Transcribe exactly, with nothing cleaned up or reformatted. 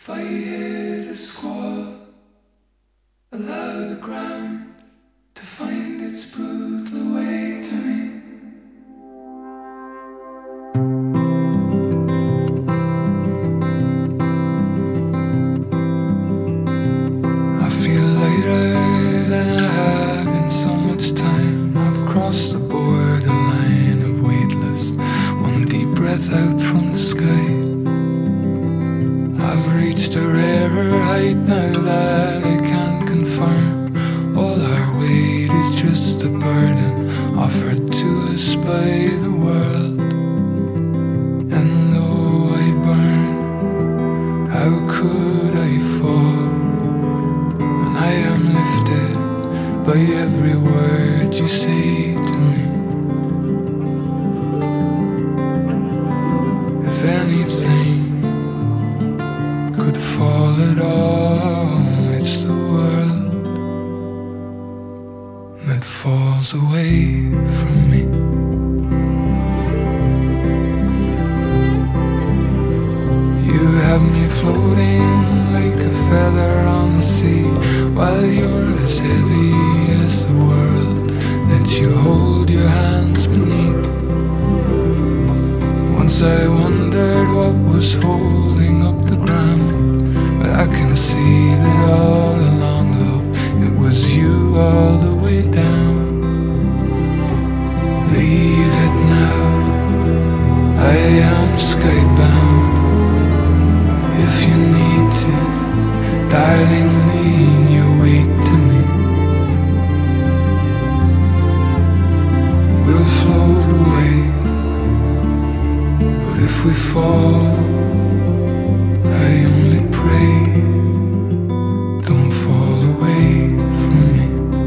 If I hear a squall, allow the ground to find its brutal way to me. I feel lighter than I have in so much time. I've crossed the borderline of weightless, one deep breath out from the sky. I've reached a rarer height now that I can't confirm. All our weight is just a burden offered to us by the world. And though I burn, how could I fall when I am lifted by every word you say to me? If anything could fall at all, it's the world that falls away from me. You have me floating like a feather on the sea, while you're as heavy as the world that you hold your hands beneath. Once I wondered what was holding up the ground, but I can see that all along, love, it was you all the way down. Leave it now, I am skybound. If you need to, darling, leave